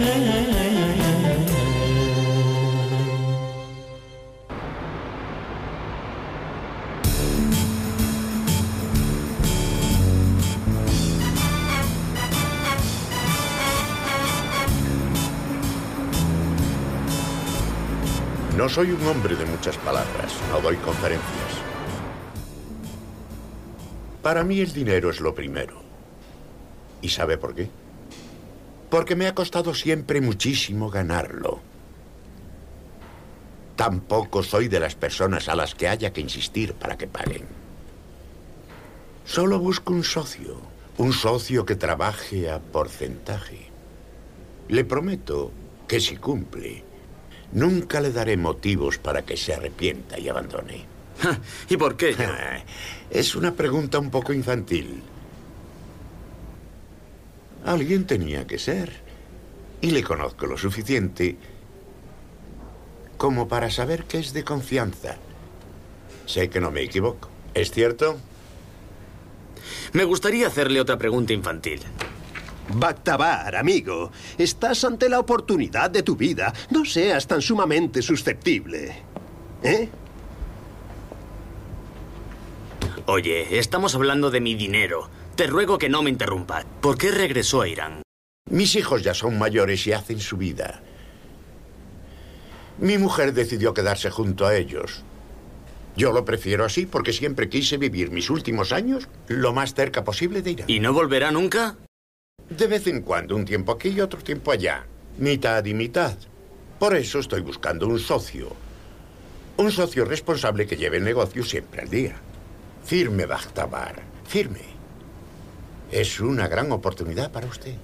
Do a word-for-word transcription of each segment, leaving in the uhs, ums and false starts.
No soy un hombre de muchas palabras, no doy conferencias. Para mí el dinero es lo primero. ¿Y sabe por qué? Porque me ha costado siempre muchísimo ganarlo. Tampoco soy de las personas a las que haya que insistir para que paguen. Solo busco un socio, un socio que trabaje a porcentaje. Le prometo que si cumple, nunca le daré motivos para que se arrepienta y abandone. ¿Y por qué yo? Es una pregunta un poco infantil. Alguien tenía que ser. Y le conozco lo suficiente como para saber que es de confianza. Sé que no me equivoco. ¿Es cierto? Me gustaría hacerle otra pregunta infantil. Bactabar, amigo. Estás ante la oportunidad de tu vida. No seas tan sumamente susceptible. ¿Eh? Oye, estamos hablando de mi dinero. Te ruego que no me interrumpas. ¿Por qué regresó a Irán? Mis hijos ya son mayores y hacen su vida. Mi mujer decidió quedarse junto a ellos. Yo lo prefiero así porque siempre quise vivir mis últimos años lo más cerca posible de Irán. ¿Y no volverá nunca? De vez en cuando, un tiempo aquí y otro tiempo allá. Mitad y mitad. Por eso estoy buscando un socio. Un socio responsable que lleve el negocio siempre al día. Firme, Bactabar. Firme. Es una gran oportunidad para usted.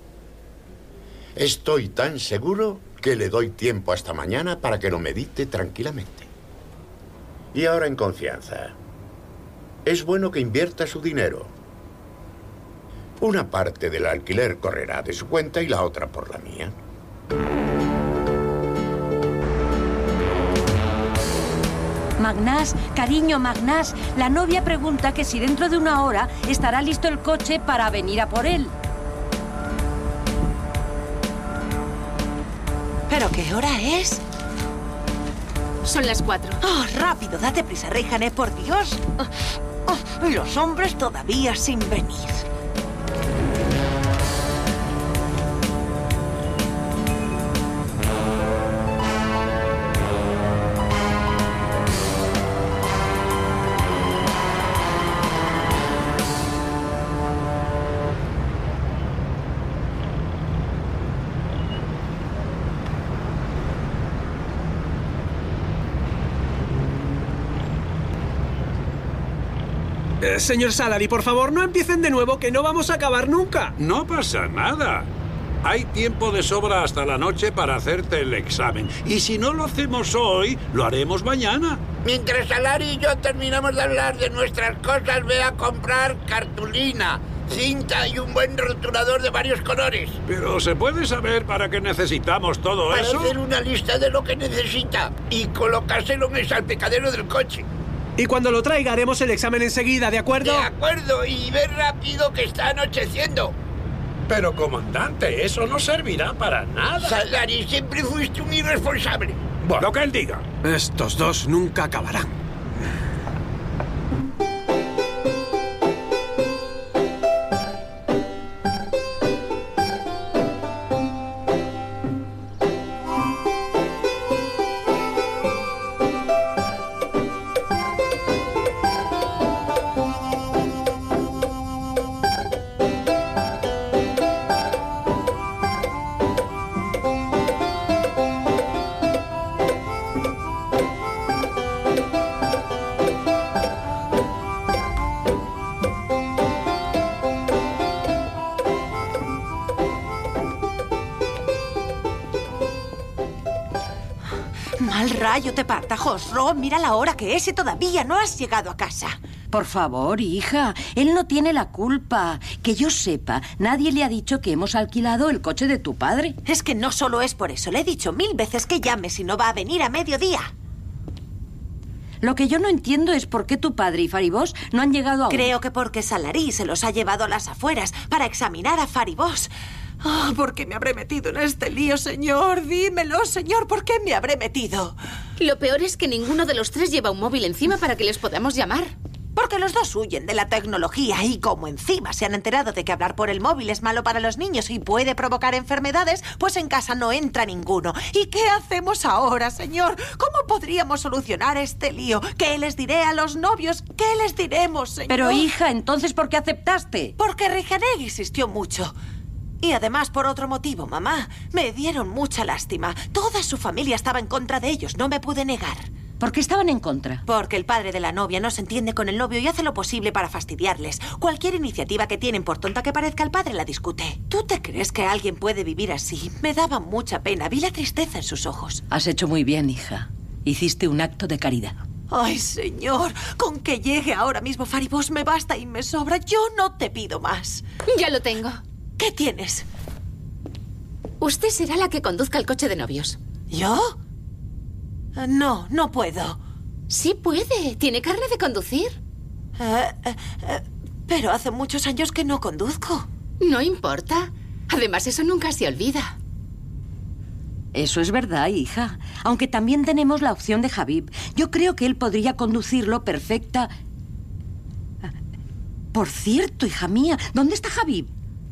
Estoy tan seguro que le doy tiempo hasta mañana para que lo medite tranquilamente. Y ahora en confianza. Es bueno que invierta su dinero. Una parte del alquiler correrá de su cuenta y la otra por la mía. Magnás, cariño, Magnás, la novia pregunta que si dentro de una hora estará listo el coche para venir a por él. ¿Pero qué hora es? Son las cuatro. Oh, rápido, date prisa, Rejane, por Dios. Oh, oh, y los hombres todavía sin venir. Eh, señor Salary, por favor, no empiecen de nuevo, que no vamos a acabar nunca. No pasa nada. Hay tiempo de sobra hasta la noche para hacerte el examen. Y si no lo hacemos hoy, lo haremos mañana. Mientras Salary y yo terminamos de hablar de nuestras cosas, ve a comprar cartulina, cinta y un buen rotulador de varios colores. Pero ¿se puede saber para qué necesitamos todo para eso? Para hacer una lista de lo que necesita y colocárselo en el salpicadero del coche. Y cuando lo traiga haremos el examen enseguida, ¿de acuerdo? De acuerdo, y ve rápido que está anocheciendo. Pero, comandante, eso no servirá para nada. Salary, siempre fuiste un irresponsable. Bueno, lo que él diga. Estos dos nunca acabarán. Mal rayo te parta, Josro. Mira la hora que es y todavía no has llegado a casa. Por favor, hija, él no tiene la culpa. Que yo sepa, nadie le ha dicho que hemos alquilado el coche de tu padre. Es que no solo es por eso. Le he dicho mil veces que llame si no va a venir a mediodía. Lo que yo no entiendo es por qué tu padre y Faribos no han llegado aún. Creo que porque Salary se los ha llevado a las afueras para examinar a Faribos. Oh, ¿por qué me habré metido en este lío, señor? Dímelo, señor, ¿por qué me habré metido? Lo peor es que ninguno de los tres lleva un móvil encima para que les podamos llamar. Porque los dos huyen de la tecnología y como encima se han enterado de que hablar por el móvil es malo para los niños y puede provocar enfermedades, pues en casa no entra ninguno. ¿Y qué hacemos ahora, señor? ¿Cómo podríamos solucionar este lío? ¿Qué les diré a los novios? ¿Qué les diremos, señor? Pero, hija, ¿entonces por qué aceptaste? Porque Rejaneg insistió mucho. Y además por otro motivo, mamá. Me dieron mucha lástima. Toda su familia estaba en contra de ellos. No me pude negar. ¿Por qué estaban en contra? Porque el padre de la novia no se entiende con el novio y hace lo posible para fastidiarles. Cualquier iniciativa que tienen, por tonta que parezca, el padre la discute. ¿Tú te crees que alguien puede vivir así? Me daba mucha pena. Vi la tristeza en sus ojos. Has hecho muy bien, hija. Hiciste un acto de caridad. Ay, señor, con que llegue ahora mismo Faribosh me basta y me sobra. Yo no te pido más. Ya lo tengo. ¿Qué tienes? Usted será la que conduzca el coche de novios. ¿Yo? No, no puedo. Sí puede. Tiene carne de conducir. Uh, uh, uh, pero hace muchos años que no conduzco. No importa. Además, eso nunca se olvida. Eso es verdad, hija. Aunque también tenemos la opción de Habib. Yo creo que él podría conducirlo perfecta. Por cierto, hija mía, ¿dónde está Habib?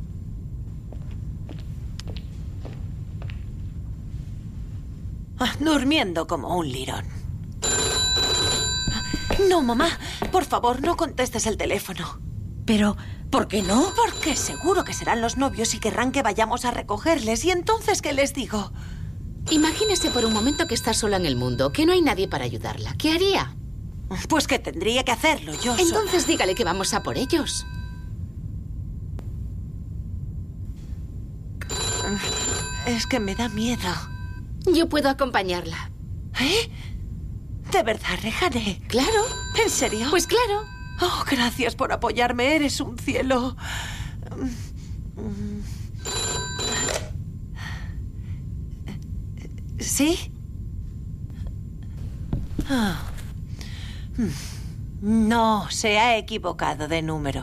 Ah, durmiendo como un lirón. No, mamá, por favor, no contestes el teléfono. Pero, ¿por qué no? Porque seguro que serán los novios y querrán que vayamos a recogerles. ¿Y entonces qué les digo? Imagínese por un momento que está sola en el mundo, que no hay nadie para ayudarla. ¿Qué haría? Pues que tendría que hacerlo yo sola. Entonces dígale que vamos a por ellos. Es que me da miedo. Yo puedo acompañarla. ¿Eh? ¿De verdad, Rejaneg? Claro. ¿En serio? Pues claro. Oh, gracias por apoyarme. Eres un cielo. ¿Sí? Oh. No, se ha equivocado de número.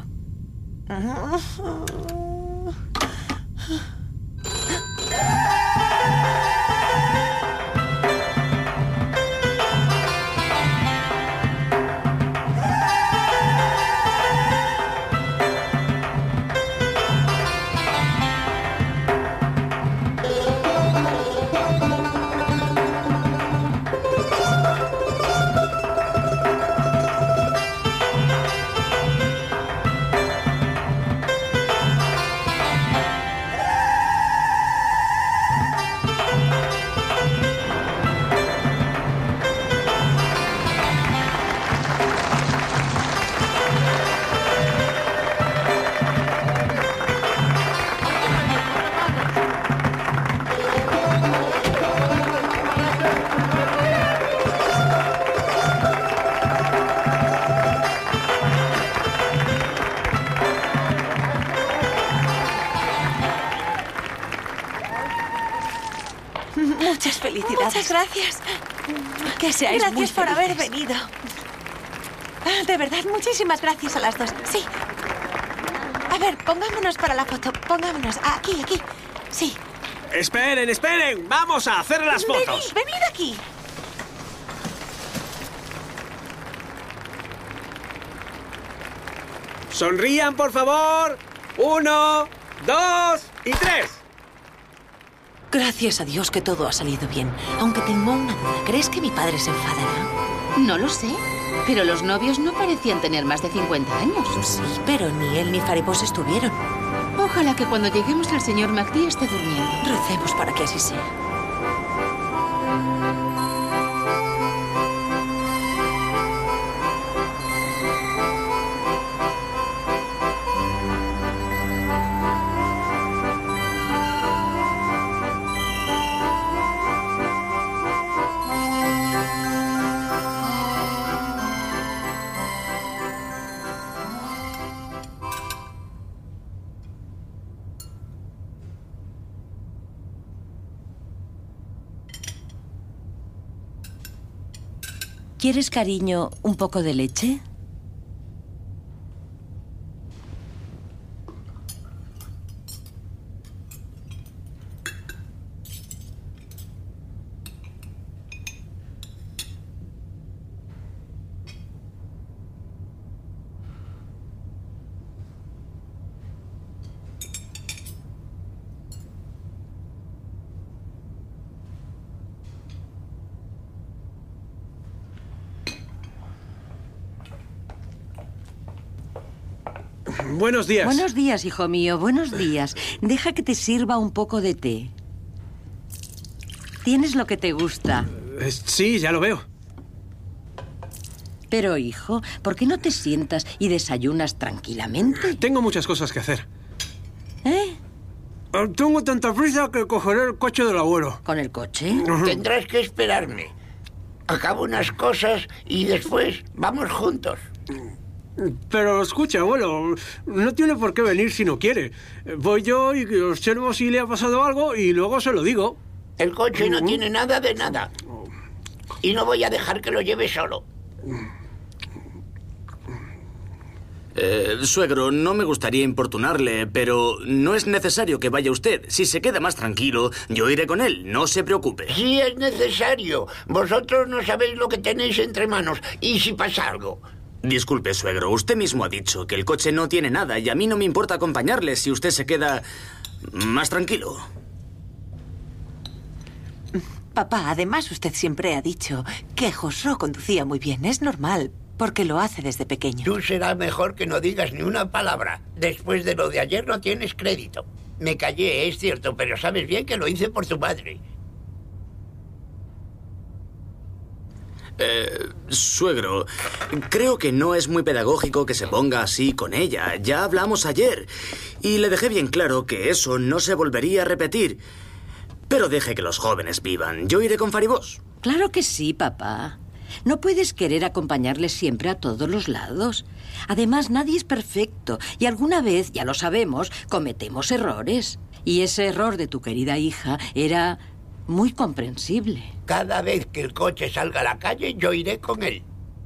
Muchas felicidades. Muchas gracias. Que seáis Gracias muy por haber felices. venido. Ah, de verdad, muchísimas gracias a las dos. Sí. A ver, pongámonos para la foto. Pongámonos. Aquí, aquí. Sí. Esperen, esperen. Vamos a hacer las fotos. Venid, venid aquí. Sonrían, por favor. Uno, dos y tres. Gracias a Dios que todo ha salido bien. Aunque tengo una duda. ¿Crees que mi padre se enfadará? No lo sé. Pero los novios no parecían tener más de cincuenta años. Sí, pero ni él ni Faribosh estuvieron. Ojalá que cuando lleguemos al señor Mahdi esté durmiendo. Recemos para que así sea. ¿Quieres, cariño, un poco de leche? Buenos días. Buenos días, hijo mío, buenos días. Deja que te sirva un poco de té. ¿Tienes lo que te gusta? Eh, sí, ya lo veo. Pero, hijo, ¿por qué no te sientas y desayunas tranquilamente? Tengo muchas cosas que hacer. ¿Eh? Eh, Tengo tanta prisa que cogeré el coche del abuelo. ¿Con el coche? Tendrás que esperarme. Acabo unas cosas y después vamos juntos. Pero escucha, abuelo, no tiene por qué venir si no quiere. Voy yo y observo si le ha pasado algo y luego se lo digo. El coche no tiene nada de nada. Y no voy a dejar que lo lleve solo. Eh, suegro, no me gustaría importunarle, pero no es necesario que vaya usted. Si se queda más tranquilo, yo iré con él, no se preocupe. Sí es necesario. Vosotros no sabéis lo que tenéis entre manos. ¿Y si pasa algo? Disculpe, suegro, usted mismo ha dicho que el coche no tiene nada y a mí no me importa acompañarle si usted se queda más tranquilo. Papá, además usted siempre ha dicho que Josro conducía muy bien. Es normal, porque lo hace desde pequeño. Tú será mejor que no digas ni una palabra. Después de lo de ayer no tienes crédito. Me callé, es cierto, pero sabes bien que lo hice por tu madre. Eh, suegro, creo que no es muy pedagógico que se ponga así con ella. Ya hablamos ayer y le dejé bien claro que eso no se volvería a repetir. Pero deje que los jóvenes vivan. Yo iré con Faribos. Claro que sí, papá. No puedes querer acompañarles siempre a todos los lados. Además, nadie es perfecto y alguna vez, ya lo sabemos, cometemos errores. Y ese error de tu querida hija era muy comprensible. Cada vez que el coche salga a la calle, yo iré con él.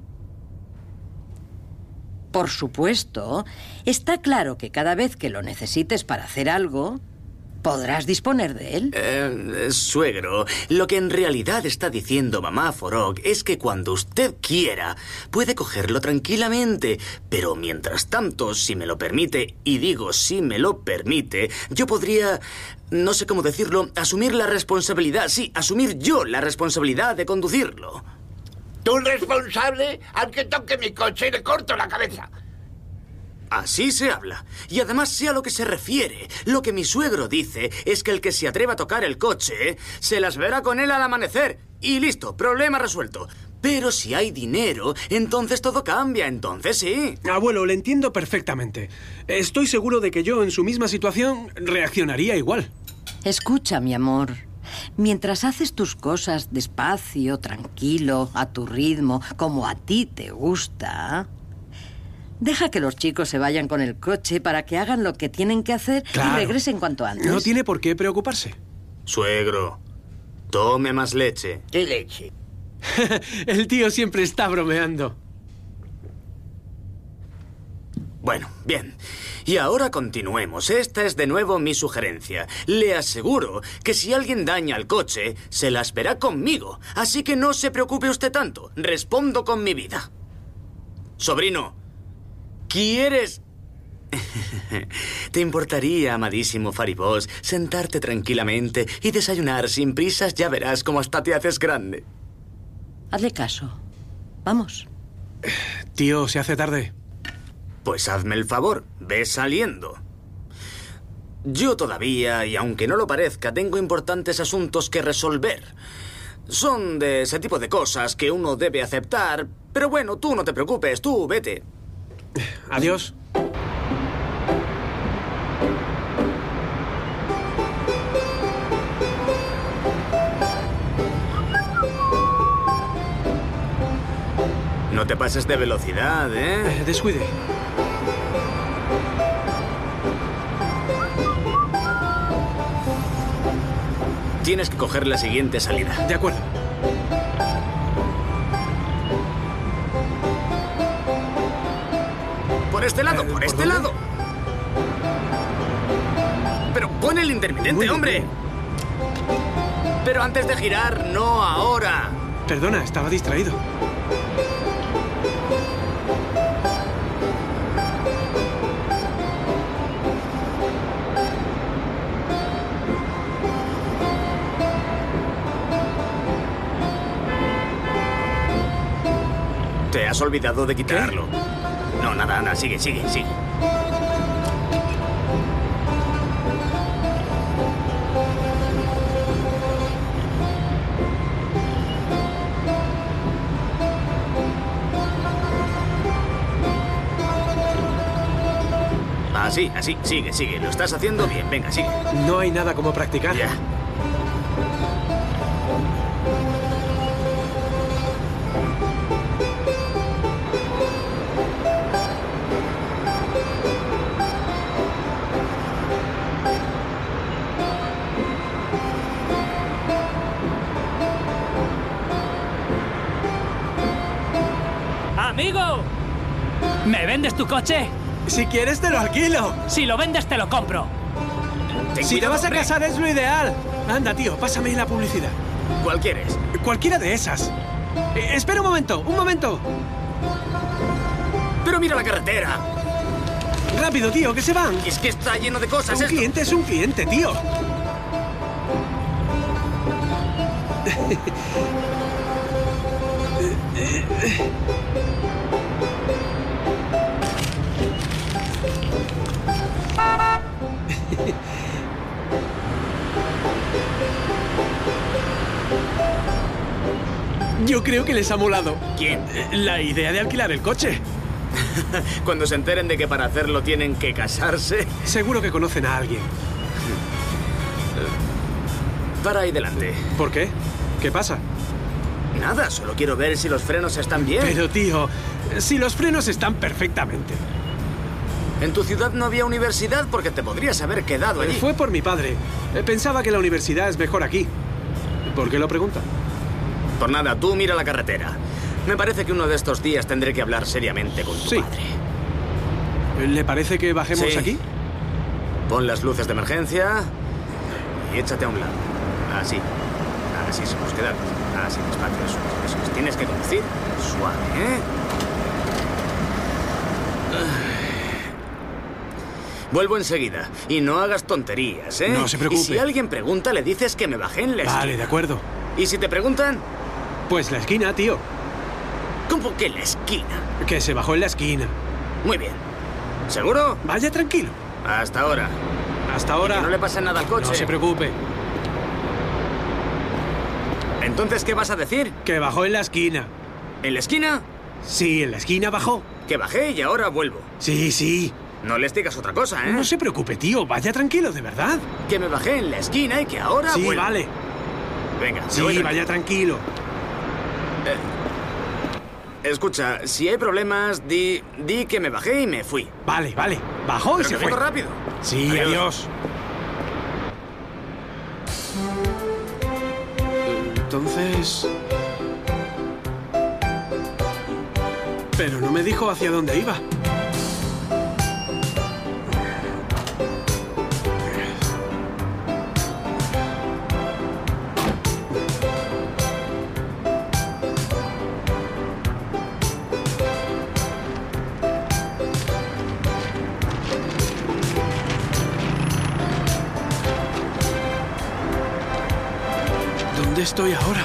Por supuesto. Está claro que cada vez que lo necesites para hacer algo, podrás disponer de él. Eh, suegro, lo que en realidad está diciendo mamá Forog es que cuando usted quiera, puede cogerlo tranquilamente. Pero mientras tanto, si me lo permite, y digo si me lo permite, yo podría, no sé cómo decirlo, asumir la responsabilidad, sí, asumir yo la responsabilidad de conducirlo. ¿Tú responsable? Al que toque mi coche le corto la cabeza. Así se habla. Y además sé a lo que se refiere. Lo que mi suegro dice es que el que se atreva a tocar el coche se las verá con él al amanecer. Y listo, problema resuelto. Pero si hay dinero, entonces todo cambia, entonces sí. Abuelo, le entiendo perfectamente. Estoy seguro de que yo en su misma situación reaccionaría igual. Escucha, mi amor. Mientras haces tus cosas despacio, tranquilo, a tu ritmo, como a ti te gusta, deja que los chicos se vayan con el coche para que hagan lo que tienen que hacer Claro. y regresen cuanto antes. No tiene por qué preocuparse. Suegro, tome más leche. ¿Qué leche? El tío siempre está bromeando. Bueno, bien. Y ahora continuemos. Esta es de nuevo mi sugerencia. Le aseguro que si alguien daña el coche, se las verá conmigo. Así que no se preocupe usted tanto. Respondo con mi vida. Sobrino, ¿quieres...? ¿Te importaría, amadísimo Faribos, sentarte tranquilamente y desayunar sin prisas? Ya verás cómo hasta te haces grande. Hazle caso. Vamos. Tío, se hace tarde. Pues hazme el favor, ve saliendo. Yo todavía, y aunque no lo parezca, tengo importantes asuntos que resolver. Son de ese tipo de cosas que uno debe aceptar. Pero bueno, tú no te preocupes, tú vete. Adiós. No te pases de velocidad, ¿eh? Eh, descuide. Tienes que coger la siguiente salida. De acuerdo. Por este lado, por este lado. Pero pon el intermitente, hombre. Pero antes de girar, no ahora. Perdona, estaba distraído. Te has olvidado de quitarlo. No, nada, nada, sigue, sigue, sigue. Así, así, sigue, sigue. Lo estás haciendo bien. Venga, sigue. No hay nada como practicar. Ya. ¡Amigo! ¿Me vendes tu coche? Si quieres te lo alquilo. Si lo vendes te lo compro. Ten Si te cuidado, vas a hombre. casar es lo ideal. Anda, tío, pásame la publicidad. ¿Cuál quieres? Cualquiera de esas. Eh, espera un momento, un momento. Pero mira la carretera. Rápido, tío, que se van. Es que está lleno de cosas Un esto. cliente es un cliente, tío. Yo creo que les ha molado. ¿Quién? La idea de alquilar el coche. Cuando se enteren de que para hacerlo tienen que casarse. Seguro que conocen a alguien. Para ahí delante. ¿Por qué? ¿Qué pasa? Nada, solo quiero ver si los frenos están bien. Pero, tío, si los frenos están perfectamente. En tu ciudad no había universidad porque te podrías haber quedado allí. Fue por mi padre. Eh, Pensaba que la universidad es mejor aquí. ¿Por qué lo pregunta? Por nada, tú mira la carretera. Me parece que uno de estos días tendré que hablar seriamente con tu Sí. padre. ¿Le parece que bajemos Sí. aquí? Pon las luces de emergencia y échate a un lado. Así. Así se nos queda. Así, despacio. Eso, eso es. Tienes que conducir suave, ¿eh? Vuelvo enseguida. Y no hagas tonterías, ¿eh? No se preocupe. Y si alguien pregunta, le dices que me bajé en la esquina. Vale, de acuerdo. ¿Y si te preguntan? Pues la esquina, tío. ¿Cómo que la esquina? Que se bajó en la esquina. Muy bien. ¿Seguro? Vaya tranquilo. Hasta ahora. Hasta Y ahora. que no le pase nada al coche. No se preocupe. Entonces, ¿qué vas a decir? Que bajó en la esquina. ¿En la esquina? Sí, en la esquina bajó. Que bajé y ahora vuelvo. Sí, sí. No les digas otra cosa, ¿eh? No se preocupe, tío. Vaya tranquilo, de verdad. Que me bajé en la esquina y que ahora Sí, vuelvo. vale. Venga, me Sí, voy vaya tranquilo. Escucha, si hay problemas, di, di que me bajé y me fui. Vale, vale. Bajó y Pero se que fue. vengo rápido. Sí, Adiós. adiós. Entonces... Pero no me dijo hacia dónde iba. ¿Dónde estoy ahora?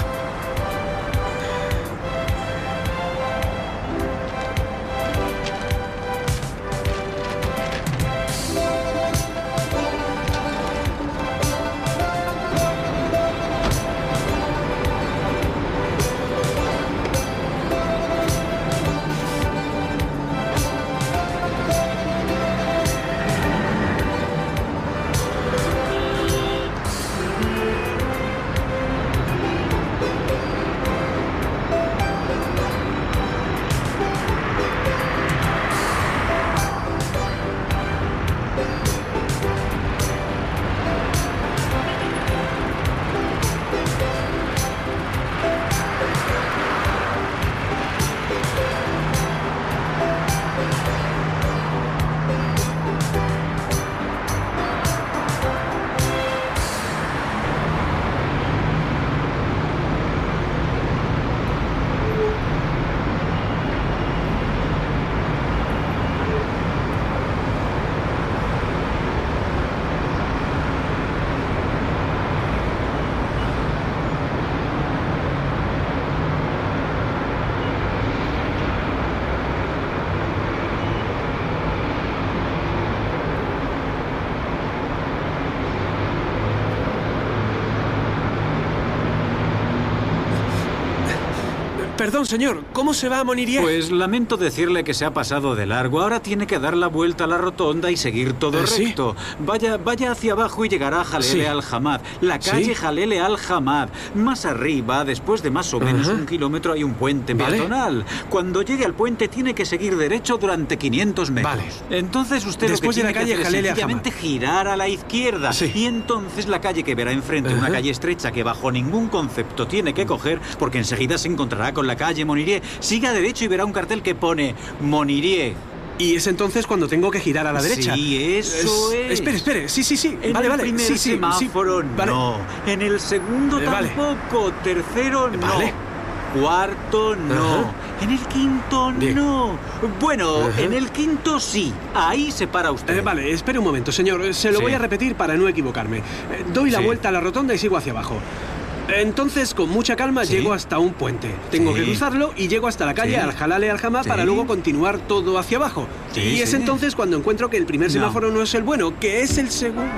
Perdón, señor. ¿Cómo se va a Monirie? Pues lamento decirle que se ha pasado de largo. Ahora tiene que dar la vuelta a la rotonda y seguir todo ¿Eh, sí? recto. Vaya, vaya hacia abajo y llegará a Jalele Sí. al-Hamad. La calle ¿Sí? Jalele al-Hamad. Más arriba, después de más o menos Ajá. un kilómetro, hay un puente Vale. peatonal. Cuando llegue al puente tiene que seguir derecho durante quinientos metros. Vale. Entonces usted Después lo de que la tiene calle que hacer Jalele es sencillamente al-Hamad. girar a la izquierda. Sí. Y entonces la calle que verá enfrente, Ajá. una calle estrecha que bajo ningún concepto tiene que coger, porque enseguida se encontrará con la calle Monirie. Siga derecho y verá un cartel que pone Monirie. Y es entonces cuando tengo que girar a la derecha. Sí, eso es. Espere, espere. Sí, sí, sí. En vale, el vale. primer sí, sí, semáforo, sí. Vale. no. En el segundo Eh, vale. tampoco. Tercero, no. Vale. Cuarto, no. Ajá. En el quinto, Bien. no. Bueno, Ajá. en el quinto sí. Ahí se para usted. Eh, vale, espere un momento, señor. Se lo Sí. voy a repetir para no equivocarme. Eh, Doy la Sí. vuelta a la rotonda y sigo hacia abajo. Entonces, con mucha calma, Sí. llego hasta un puente. Tengo Sí. que cruzarlo y llego hasta la calle Sí. Al-Jalale al-Hamad Sí. para luego continuar todo hacia abajo. Sí, y es sí. entonces cuando encuentro que el primer No. semáforo no es el bueno, que es el segundo.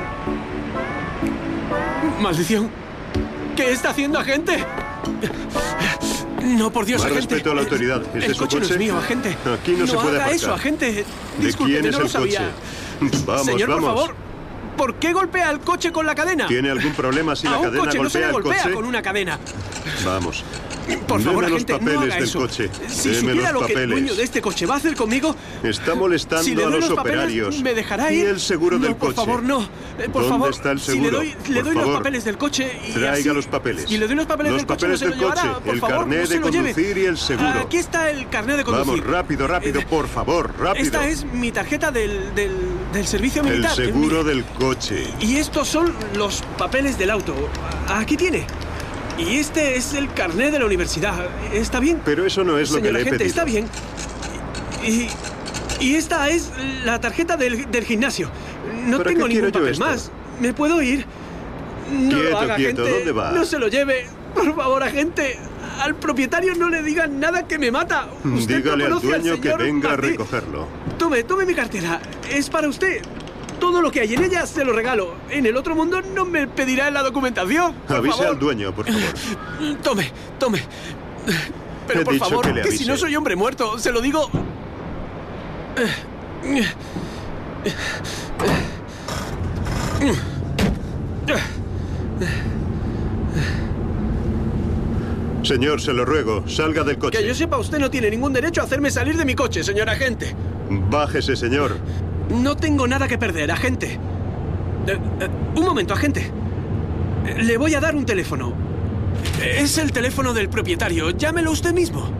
¡Maldición! ¿Qué está haciendo, agente? No, por Dios, Más agente. respeto a la autoridad. ¿Este El es su coche no es coche? mío, agente. Aquí no se puede haga aparcar. eso, agente. ¿De Disculpe, quién que es no lo el coche? sabía. Vamos, Señor, vamos. por favor, ¿por qué golpea el coche con la cadena? ¿Tiene algún problema si a la un cadena coche no se golpea le el golpea coche? con una cadena. Vamos. Por favor, Deme los agente, no papeles haga del eso. coche. Si Deme supiera los lo que el papeles. dueño de este coche va a hacer conmigo, Está molestando si le a doy los los papeles, operarios. ¿me dejará ¿Y ir? el seguro no, del por coche? favor, no. Eh, Por ¿Dónde favor, está el si le seguro? doy, le Por doy los favor, papeles del coche y Traiga así- los papeles. Si le doy los papeles Los del coche, papeles no se del lo llevará. coche, Por el favor, carné no se de lo lleve. conducir y el seguro. Aquí está el carnet de conducir. Vamos, rápido, rápido, Eh, por favor, rápido. Esta es mi tarjeta del, del, del servicio El militar. seguro Mire. del coche. Y estos son los papeles del auto. Aquí tiene. Y este es el carné de la universidad. ¿Está bien? Pero eso no es lo que Señor le he agente, pedido. está bien. Y, y esta es la tarjeta del, del gimnasio. No ¿Para tengo qué quiero ningún yo papel esto? más. ¿Me puedo ir? No Quieto, lo haga, quieto, agente. ¿dónde va? No se lo lleve. Por favor, agente. Al propietario no le digan nada que me mata. Usted Dígale no al conoce dueño que señor venga a Martí. recogerlo. Tome, tome mi cartera. Es para usted. Todo lo que hay en ella se lo regalo. En el otro mundo no me pedirá la documentación. Por Avise favor. al dueño, por favor. Tome, tome. Pero He por dicho favor, que le que si avise. no soy hombre muerto, se lo digo. Señor, se lo ruego, salga del coche. Que yo sepa, usted no tiene ningún derecho a hacerme salir de mi coche, señor agente. Bájese, señor. No tengo nada que perder, agente. Eh, eh, un momento, agente. Eh, Le voy a dar un teléfono. Es el teléfono del propietario. Llámelo usted mismo.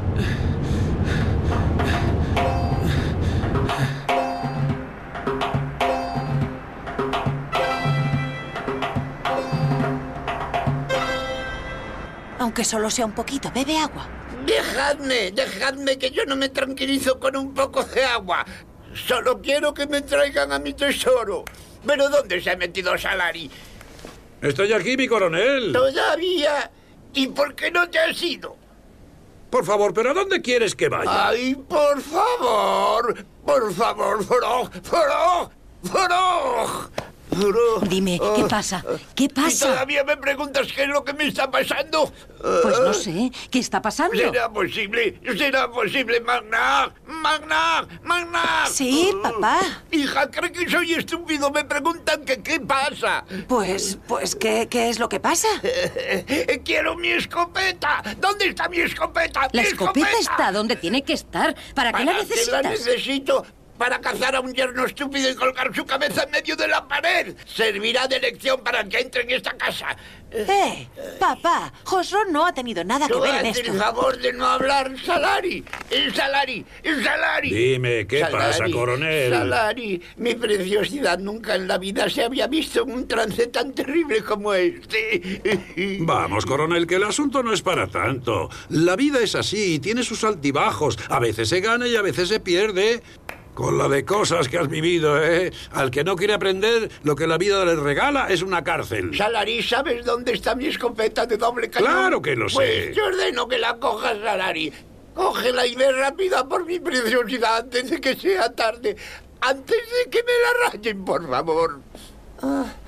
Aunque solo sea un poquito, bebe agua. Dejadme, dejadme que yo no me tranquilizo con un poco de agua. Solo quiero que me traigan a mi tesoro. ¿Pero dónde se ha metido Salari? Estoy aquí, mi coronel. ¿Todavía? ¿Y por qué no te has ido? Por favor, ¿pero a dónde quieres que vaya? ¡Ay, por favor! ¡Por favor, Frog! ¡Frog! ¡Frog! ¡Frog! Dime, ¿qué pasa? ¿Qué ¿Y pasa? todavía me preguntas qué es lo que me está pasando? Pues no sé. ¿Qué está pasando? ¿Será posible? ¿Será posible, Magna? ¡Magna! ¡Magna! Sí, papá. Hija, ¿cree que soy estúpido? Me preguntan que qué pasa. Pues, pues, ¿qué, qué es lo que pasa? ¡Quiero mi escopeta! ¿Dónde está mi escopeta? La ¡Mi escopeta está donde tiene que estar. ¿Para qué la ¿Para qué la necesitas? necesito? Para cazar a un yerno estúpido y colgar su cabeza en medio de la pared. Servirá de lección para que entre en esta casa. Eh, papá, Josron no ha tenido nada que No ver en haz esto. el favor de no hablar, Salari. El Salari, el Salari. Dime, ¿qué Salari, pasa, coronel? Salari, mi preciosidad, nunca en la vida se había visto en un trance tan terrible como este. Vamos, coronel, que el asunto no es para tanto. La vida es así, tiene sus altibajos. A veces se gana y a veces se pierde. Con la de cosas que has vivido, ¿eh? Al que no quiere aprender, lo que la vida le regala es una cárcel. Salari, ¿sabes dónde está mi escopeta de doble cañón? Claro que lo sé. Pues te ordeno que la cojas, Salari. Cógela y ve rápida por mi preciosidad antes de que sea tarde. Antes de que me la rayen, por favor.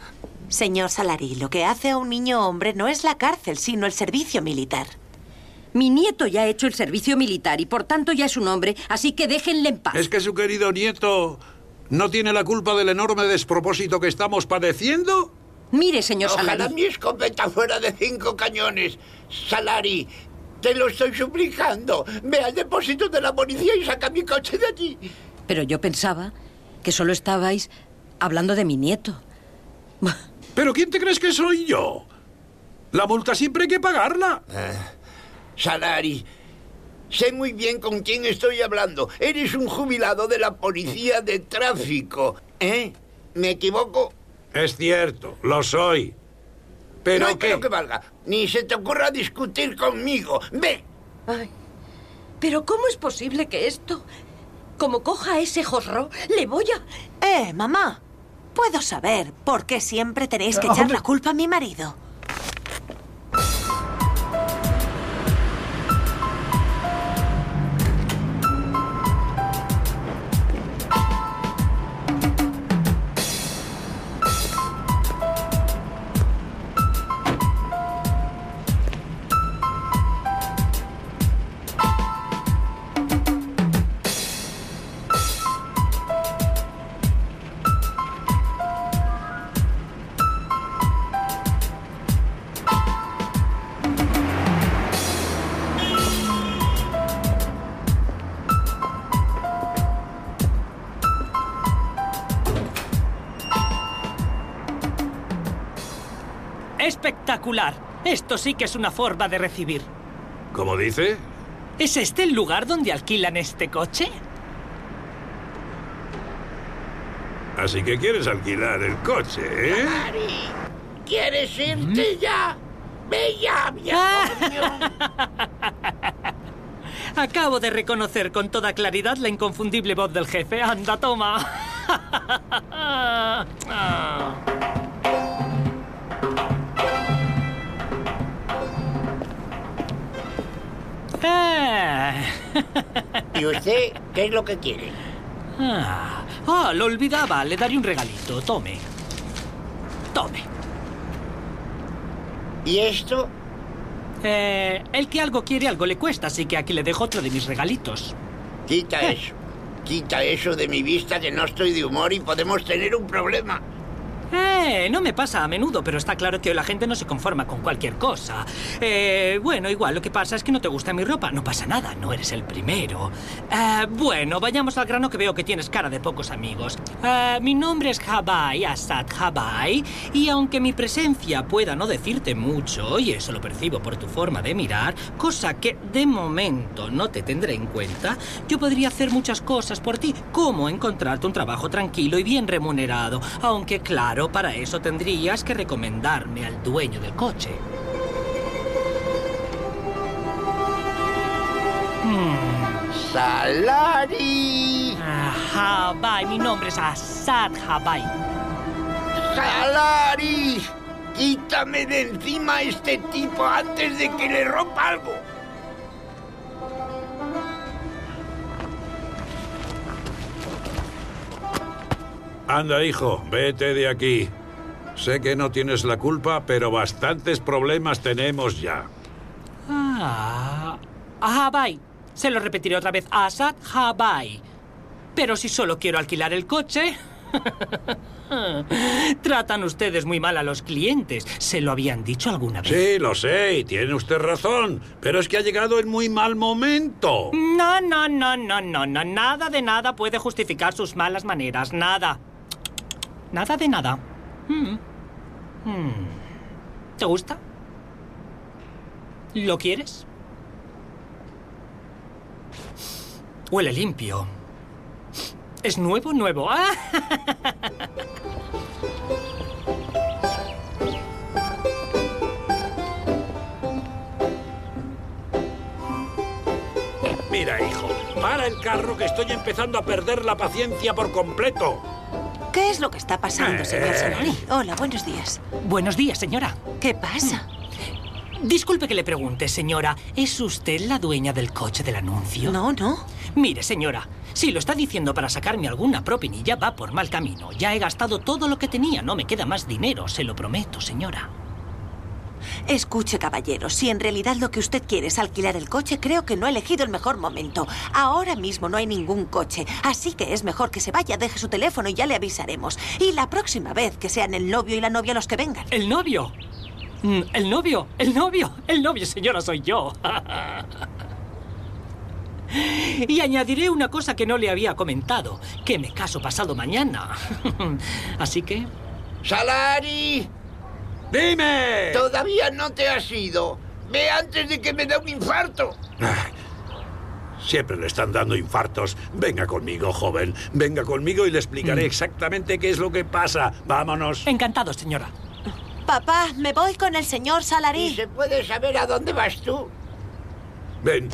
Señor Salari, lo que hace a un niño hombre no es la cárcel, sino el servicio militar. Mi nieto ya ha hecho el servicio militar y por tanto ya es un hombre, así que déjenle en paz. ¿Es que su querido nieto no tiene la culpa del enorme despropósito que estamos padeciendo? Mire, señor Ojalá Salari. mi escopeta fuera de cinco cañones. Salari, te lo estoy suplicando. Ve al depósito de la policía y saca mi coche de allí. Pero yo pensaba que solo estabais hablando de mi nieto. ¿Pero quién te crees que soy yo? La multa siempre hay que pagarla. Ah, Salari, sé muy bien con quién estoy hablando. Eres un jubilado de la policía de tráfico, ¿eh? ¿Me equivoco? Es cierto, lo soy. ¿Pero no hay qué? pero que valga. Ni se te ocurra discutir conmigo. ¡Ve! Ay, pero ¿cómo es posible que esto... Como coja a ese jorro, le voy a... Eh, mamá, ¿puedo saber por qué siempre tenéis que echar la culpa a mi marido? ¡Espectacular! Esto sí que es una forma de recibir. ¿Cómo dice? ¿Es este el lugar donde alquilan este coche? Así que quieres alquilar el coche, ¿eh? Salari, ¿quieres irte ya? ¡Ve ya, viejo mío! Acabo de reconocer con toda claridad la inconfundible voz del jefe. ¡Anda, toma! ¿Y usted qué es lo que quiere? Ah, ah, lo olvidaba. Le daré un regalito. Tome. Tome. ¿Y esto? Eh, el que algo quiere, algo le cuesta, así que aquí le dejo otro de mis regalitos. Quita Eh. eso. Quita eso de mi vista, que no estoy de humor y podemos tener un problema. Eh, no me pasa a menudo, pero está claro que hoy la gente no se conforma con cualquier cosa. Eh, bueno, igual lo que pasa es que no te gusta mi ropa. No pasa nada, no eres el primero. Eh, bueno, vayamos al grano, que veo que tienes cara de pocos amigos. Eh, mi nombre es Habai, Asad Habai, y aunque mi presencia pueda no decirte mucho, y eso lo percibo por tu forma de mirar, cosa que de momento no te tendré en cuenta, yo podría hacer muchas cosas por ti, como encontrarte un trabajo tranquilo y bien remunerado, aunque claro, para eso tendrías que recomendarme al dueño del coche. Hmm. ¡Salari! Ah, Habai, mi nombre es Asad Habai. ¡Salari! ¡Quítame de encima a este tipo antes de que le rompa algo! Anda, hijo, vete de aquí. Sé que no tienes la culpa, pero bastantes problemas tenemos ya. Ah, Habai. Se lo repetiré otra vez. Asad Habai. Pero si solo quiero alquilar el coche... Tratan ustedes muy mal a los clientes. ¿Se lo habían dicho alguna vez? Sí, lo sé, y tiene usted razón. Pero es que ha llegado en muy mal momento. No, no, no, no, no, no. Nada de nada puede justificar sus malas maneras. Nada. Nada de nada. Hmm. Hmm. ¿Te gusta? ¿Lo quieres? Huele limpio. ¿Es nuevo, nuevo? ¡Ah! Mira, hijo, para el carro, que estoy empezando a perder la paciencia por completo. ¿Qué es lo que está pasando, señor Eh. Salari? Hola, buenos días. Buenos días, señora. ¿Qué pasa? Disculpe que le pregunte, señora. ¿Es usted la dueña del coche del anuncio? No, no. Mire, señora, si lo está diciendo para sacarme alguna propinilla, va por mal camino. Ya he gastado todo lo que tenía. No me queda más dinero, se lo prometo, señora. Escuche, caballero, si en realidad lo que usted quiere es alquilar el coche, creo que no ha elegido el mejor momento. Ahora mismo no hay ningún coche, así que es mejor que se vaya, deje su teléfono y ya le avisaremos. Y la próxima vez que sean el novio y la novia los que vengan. ¿El novio? ¿El novio? ¿El novio? El novio, señora, soy yo. Y añadiré una cosa que no le había comentado, que me caso pasado mañana. Así que... ¡Salari! ¡Dime! Todavía no te has ido. Ve antes de que me dé un infarto. Ay, siempre le están dando infartos. Venga conmigo, joven. Venga conmigo y le explicaré mm. exactamente qué es lo que pasa. Vámonos. Encantado, señora. Papá, me voy con el señor Salari. ¿Y se puede saber a dónde vas tú? Ven.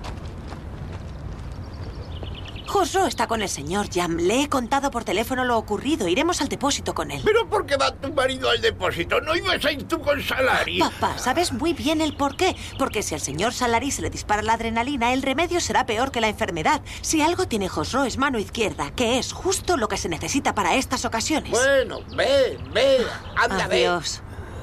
Khosrow está con el señor Jam. Le he contado por teléfono lo ocurrido. Iremos al depósito con él. ¿Pero por qué va tu marido al depósito? ¿No ibas a ir tú con Salari? Papá, sabes muy bien el por qué. Porque si al señor Salari se le dispara la adrenalina, el remedio será peor que la enfermedad. Si algo tiene Khosrow es mano izquierda, que es justo lo que se necesita para estas ocasiones. Bueno, ve, ve. Anda, ve. Adiós.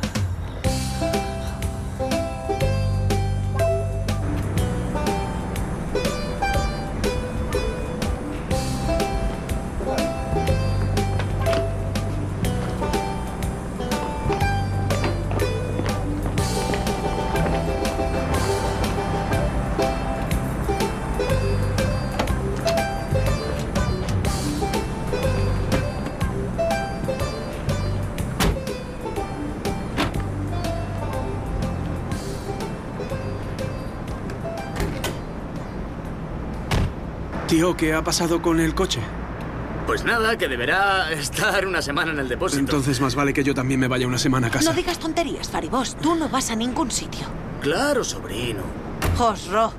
Tío, ¿qué ha pasado con el coche? Pues nada, que deberá estar una semana en el depósito. Entonces más vale que yo también me vaya una semana a casa. No digas tonterías, Faribosh. Tú no vas a ningún sitio. Claro, sobrino. Khosrow.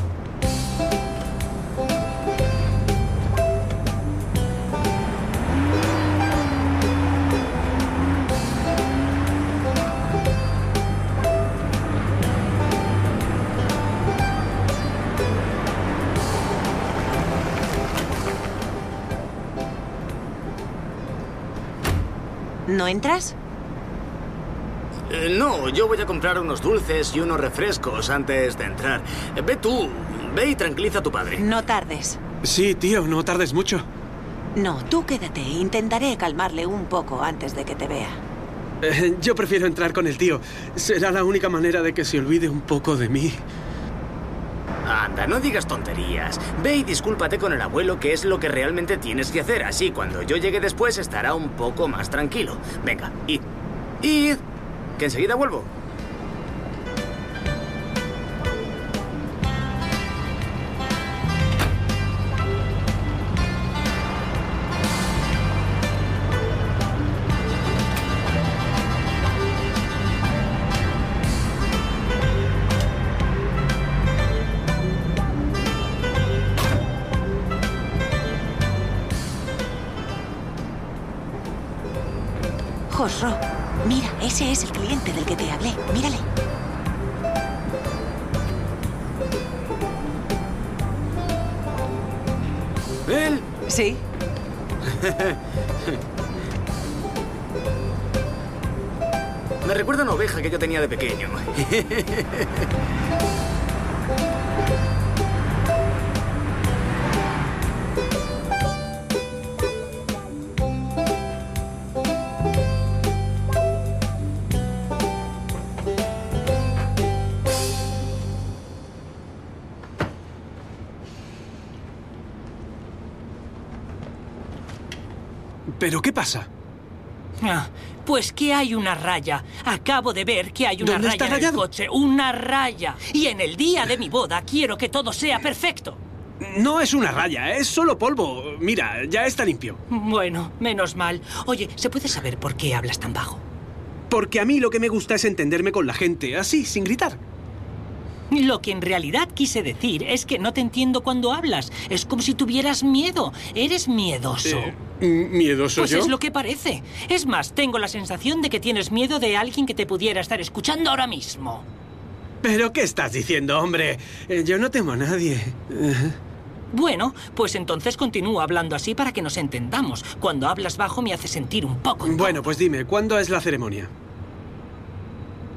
¿No entras? Eh, no, yo voy a comprar unos dulces y unos refrescos antes de entrar. Eh, ve tú, ve y tranquiliza a tu padre. No tardes. Sí, tío, no tardes mucho. No, tú quédate. Intentaré calmarle un poco antes de que te vea. Eh, yo prefiero entrar con el tío. Será la única manera de que se olvide un poco de mí. Anda, no digas tonterías. Ve y discúlpate con el abuelo, que es lo que realmente tienes que hacer. Así, cuando yo llegue después, estará un poco más tranquilo. Venga, id. Id, que enseguida vuelvo. Khosrow, mira, ese es el cliente del que te hablé. Mírale. ¿Él? Sí. Me recuerda a una oveja que yo tenía de pequeño. ¿Pero qué pasa? Ah, pues que hay una raya. Acabo de ver que hay una ¿Dónde raya está en el rayado? coche. Una raya. Y en el día de mi boda quiero que todo sea perfecto. No es una raya, es solo polvo. Mira, ya está limpio. Bueno, menos mal. Oye, ¿se puede saber por qué hablas tan bajo? Porque a mí lo que me gusta es entenderme con la gente, así, sin gritar. Lo que en realidad quise decir es que no te entiendo cuando hablas. Es como si tuvieras miedo. Eres miedoso. Eh, ¿Miedoso Pues yo? es lo que parece. Es más, tengo la sensación de que tienes miedo de alguien que te pudiera estar escuchando ahora mismo. ¿Pero qué estás diciendo, hombre? Eh, yo no temo a nadie. Eh, Bueno, pues entonces continúa hablando así para que nos entendamos. Cuando hablas bajo me hace sentir un poco incómodo. Bueno, pues dime, ¿cuándo es la ceremonia?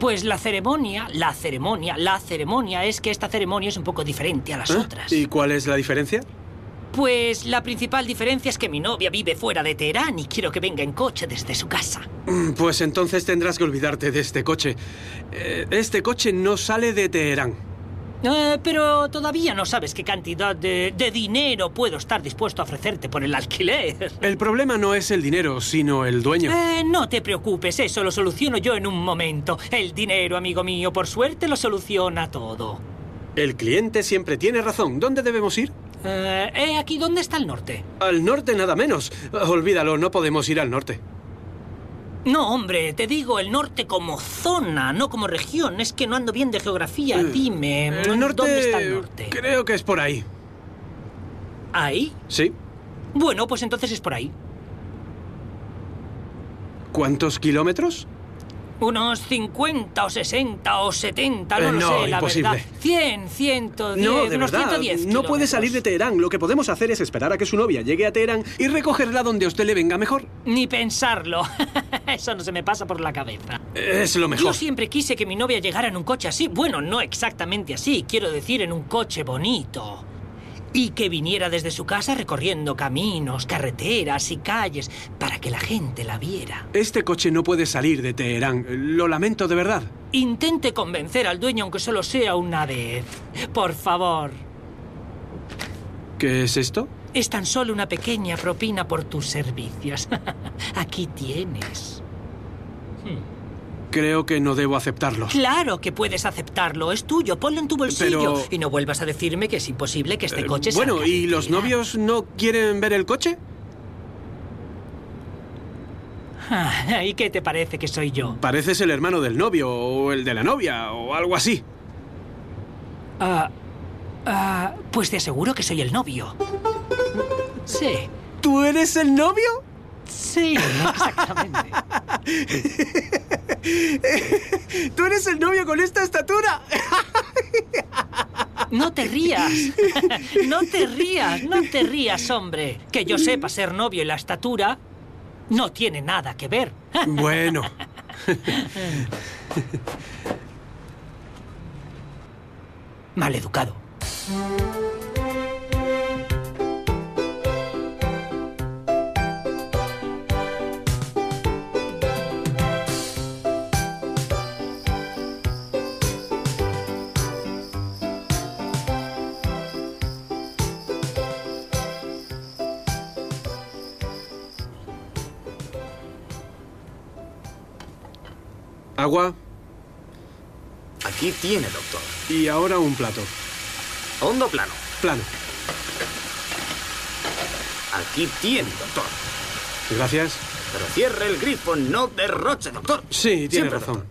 Pues la ceremonia, la ceremonia, la ceremonia es que esta ceremonia es un poco diferente a las ¿Eh? otras. ¿Y cuál es la diferencia? Pues la principal diferencia es que mi novia vive fuera de Teherán y quiero que venga en coche desde su casa. Pues entonces tendrás que olvidarte de este coche. Eh, Este coche no sale de Teherán. Eh, pero todavía no sabes qué cantidad de, de dinero puedo estar dispuesto a ofrecerte por el alquiler. El problema no es el dinero, sino el dueño. Eh, no te preocupes, eso lo soluciono yo en un momento. El dinero, amigo mío, por suerte lo soluciona todo. El cliente siempre tiene razón. ¿Dónde debemos ir? Eh, ¿eh, aquí dónde está el norte? Al norte nada menos. Olvídalo, no podemos ir al norte. No, hombre, te digo el norte como zona, no como región. Es que no ando bien de geografía. Eh, Dime, el norte, ¿dónde está el norte? Creo que es por ahí. ¿Ahí? Sí. Bueno, pues entonces es por ahí. ¿Cuántos kilómetros? Unos cincuenta o sesenta o setenta, no Eh, lo no, sé, la imposible. verdad. cien, ciento diez, No, de unos verdad, ciento diez no puede salir de Teherán. Lo que podemos hacer es esperar a que su novia llegue a Teherán y recogerla donde a usted le venga mejor. Ni pensarlo. Eso no se me pasa por la cabeza. Es lo mejor. Yo siempre quise que mi novia llegara en un coche así. Bueno, no exactamente así. Quiero decir, en un coche bonito. Y que viniera desde su casa recorriendo caminos, carreteras y calles para que la gente la viera. Este coche no puede salir de Teherán. Lo lamento de verdad. Intente convencer al dueño aunque solo sea una vez. Por favor. ¿Qué es esto? Es tan solo una pequeña propina por tus servicios. Aquí tienes. Creo que no debo aceptarlo. Claro que puedes aceptarlo. Es tuyo. Ponlo en tu bolsillo. Pero- Y no vuelvas a decirme que es imposible que este Eh, coche Bueno, salga ¿y de los Teherán. novios no quieren ver el coche? Ah, ¿y qué te parece que soy yo? Pareces el hermano del novio o el de la novia o algo así. Ah, ah, pues te aseguro que soy el novio. Sí. ¿Tú eres el novio? Sí, exactamente. ¿Tú eres el novio con esta estatura? No te rías. No te rías, no te rías, hombre. Que yo sepa ser novio y la estatura no tiene nada que ver. Bueno. Maleducado. Agua Aquí tiene, doctor. y ahora un plato. Hondo plano. Plano. Aquí tiene, doctor. Gracias. Pero cierre el grifo, no derroche, doctor. Sí, tiene Siempre, razón.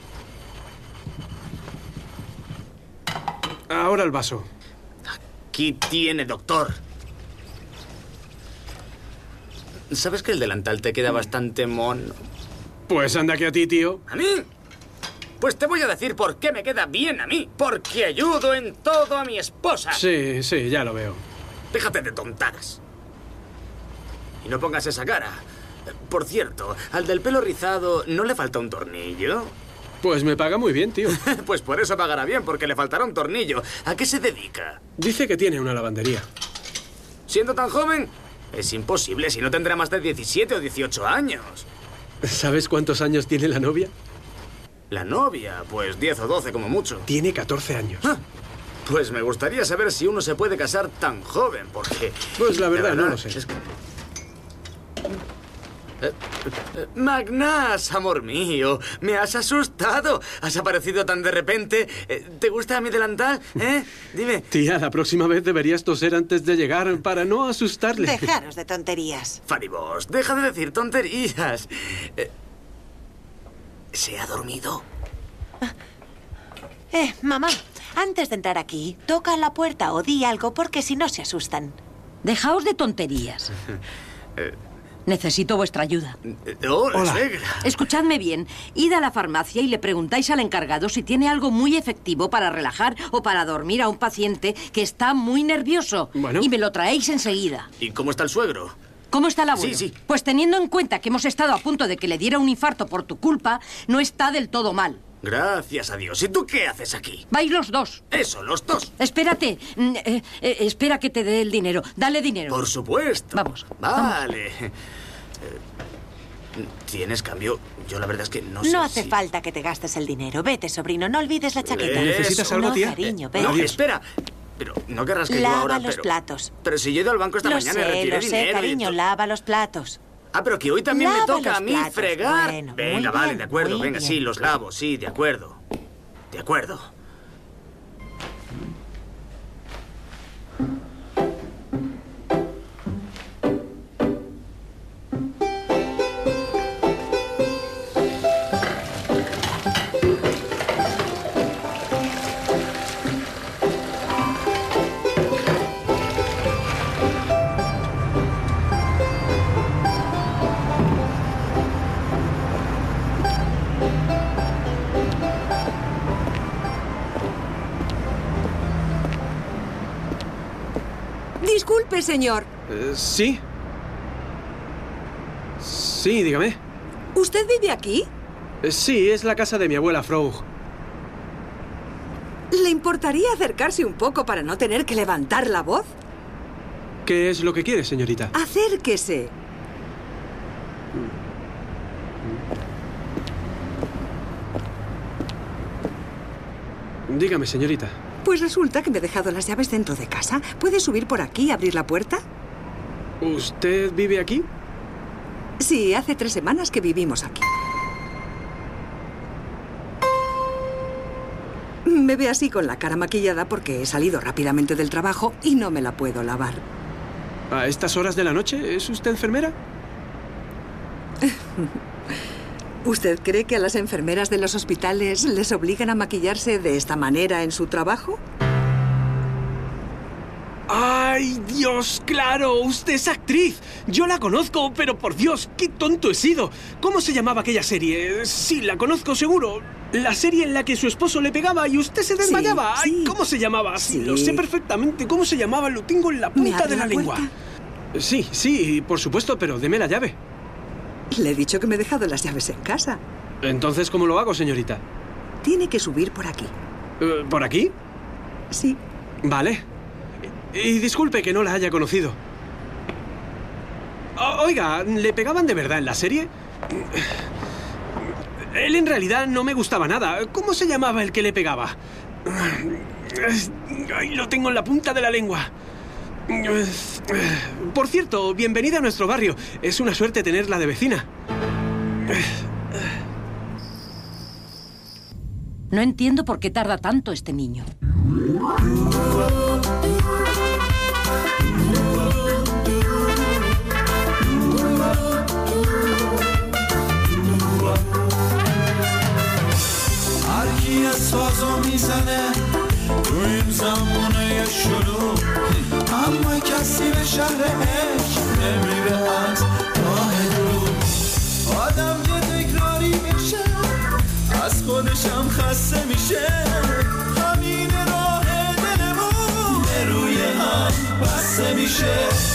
Ahora el vaso. Aquí tiene, doctor. ¿Sabes que el delantal te queda bastante mono? Pues anda que a ti, tío. ¿A mí? Pues te voy a decir por qué me queda bien a mí. Porque ayudo en todo a mi esposa. Sí, sí, ya lo veo. Déjate de tontadas. Y no pongas esa cara. Por cierto, al del pelo rizado, ¿no le falta un tornillo? Pues me paga muy bien, tío. Pues por eso pagará bien, porque le faltará un tornillo. ¿A qué se dedica? Dice que tiene una lavandería. ¿Siendo tan joven? Es imposible, si no tendrá más de diecisiete o dieciocho años. ¿Sabes cuántos años tiene la novia? La novia, pues diez o doce como mucho. Tiene catorce años. Ah, pues me gustaría saber si uno se puede casar tan joven, porque... Pues la de verdad, no lo sé. es que- Eh, eh, Magnás, amor mío, me has asustado. Has aparecido tan de repente. Eh, ¿Te gusta mi delantal? ¿Eh? Dime. Tía, la próxima vez deberías toser antes de llegar para no asustarle. Dejaros de tonterías. Faribos, deja de decir tonterías. Eh, ¿Se ha dormido? Eh, mamá, antes de entrar aquí, toca la puerta o di algo porque si no se asustan. Dejaos de tonterías. Eh, Necesito vuestra ayuda. eh, hola, Hola. suegra. Escuchadme bien. Id a la farmacia y le preguntáis al encargado si tiene algo muy efectivo para relajar o para dormir a un paciente que está muy nervioso. Bueno. Y me lo traéis enseguida. ¿Y cómo está el suegro? ¿Cómo está el abuelo? Sí, sí. Pues teniendo en cuenta que hemos estado a punto de que le diera un infarto por tu culpa, no está del todo mal. Gracias a Dios. ¿Y tú qué haces aquí? Vais los dos. Eso, los dos. Espérate. Mm, eh, eh, espera que te dé el dinero. Dale dinero. Por supuesto. Vamos. Vale. Eh, ¿Tienes cambio? Yo la verdad es que no sé No hace si... falta que te gastes el dinero. Vete, sobrino, no olvides la chaqueta. ¿Necesitas algo, no, tía? cariño, Eh, vete. no, espera. Pero no querrás que Lava yo ahora... los pero... platos. Pero si yo he ido al banco esta Lo mañana y sé, retiré lo sé, dinero y cariño, to- lava los platos. Ah, pero que hoy también Lava me toca los a mí platos. fregar. Bueno, venga, muy vale, bien, de acuerdo. muy Venga, bien. sí, los lavo, sí, de acuerdo. De acuerdo. Disculpe, señor. Eh, ¿Sí? Sí, dígame. ¿Usted vive aquí? Eh, sí, es la casa de mi abuela Frog. ¿Le importaría acercarse un poco para no tener que levantar la voz? ¿Qué es lo que quiere, señorita? Acérquese. Dígame, señorita. Pues resulta que me he dejado las llaves dentro de casa. ¿Puede subir por aquí y abrir la puerta? ¿Usted vive aquí? Sí, hace tres semanas que vivimos aquí. Me ve así con la cara maquillada porque he salido rápidamente del trabajo y no me la puedo lavar. ¿A estas horas de la noche? ¿Es usted enfermera? ¿Usted cree que a las enfermeras de los hospitales les obligan a maquillarse de esta manera en su trabajo? ¡Ay, Dios! ¡Claro! Usted es actriz. Yo la conozco, pero por Dios, qué tonto he sido. ¿Cómo se llamaba aquella serie? Sí, la conozco seguro. La serie en la que su esposo le pegaba y usted se desmayaba. Sí, sí. Ay, ¿cómo se llamaba? Sí, Sí. lo sé perfectamente. ¿Cómo se llamaba? Lo tengo en la ¿Me punta abre de la, la lengua. puerta? Sí, sí, por supuesto, pero deme la llave. Le he dicho que me he dejado las llaves en casa. Entonces, ¿cómo lo hago, señorita? Tiene que subir por aquí. Eh, ¿Por aquí? Sí. Vale. Y disculpe que no la haya conocido. O- Oiga, ¿le pegaban de verdad en la serie? Él en realidad no me gustaba nada. ¿Cómo se llamaba el que le pegaba? Ay, lo tengo en la punta de la lengua. Por cierto, bienvenida a nuestro barrio. Es una suerte tenerla de vecina. No entiendo por qué tarda tanto este niño. هرکی سازو میزنه تو این زمونه شروع اما کسی به شهر عشق نمیره از راه دور آدم یه تکراری میشه از خودشم خسته میشه همین راه دلمون به روی هم بسته میشه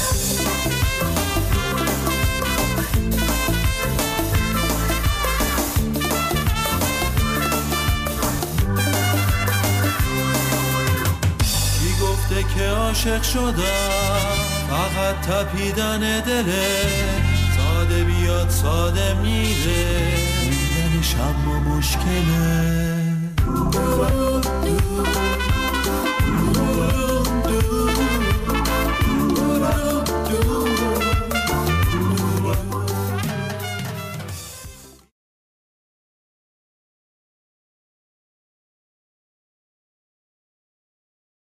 که عاشق شدم فقط تپیدن دله ساده بیاد ساده میره موندنش اما مشکله